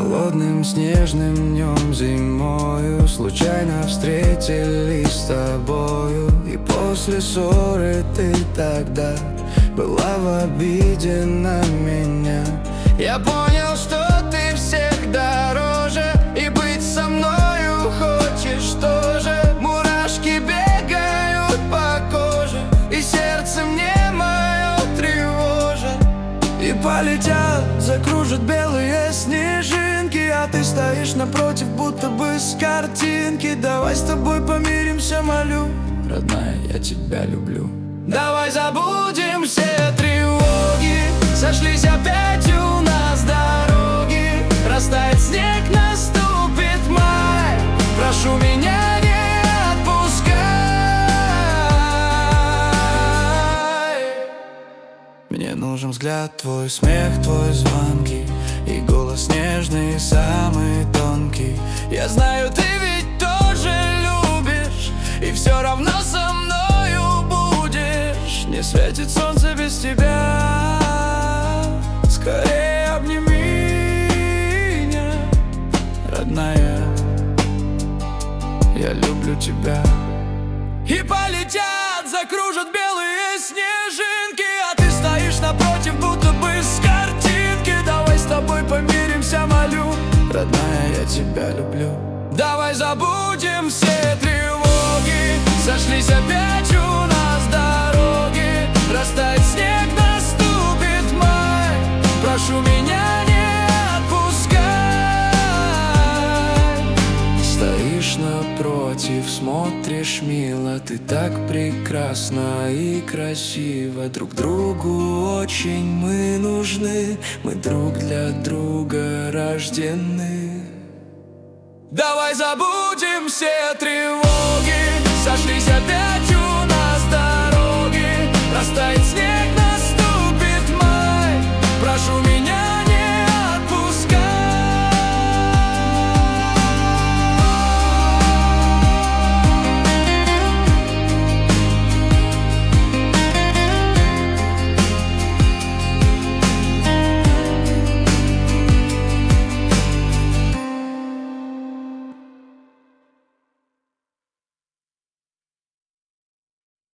Холодным снежным днем зимою случайно встретились с тобою. И после ссоры ты тогда была в обиде на меня. Я понял, что ты всех дороже, и быть со мною хочешь тоже. Мурашки бегают по коже, и сердце мне мое тревожит. И полетят, закружат белые снежинки, а ты стоишь напротив, будто бы с картинки. Давай с тобой помиримся, молю, родная, я тебя люблю. Давай забудем все тревоги, сошлись опять у нас дороги. Растает снег, наступит май, прошу меня не отпускай. Мне нужен взгляд твой, смех твой, звонки и голос нежный, самый тонкий. Я знаю, ты ведь тоже любишь, и все равно со мною будешь. Не светит солнце без тебя, скорее обними меня, родная, я люблю тебя. И полетят, закружат белые снежинки, а ты стоишь напротив, будто бы с картинки. Давай с тобой помиримся, молю, родная, я тебя люблю. Давай забудем все тревоги, сошлись опять у нас дороги. Растает снег, наступит май, прошу меня не отпускай. Стоишь напротив, смотришь мило, ты так прекрасна и красива. Друг другу очень мы нужны, мы друг для друга рождены. Давай забудем все тревоги, сошлись опять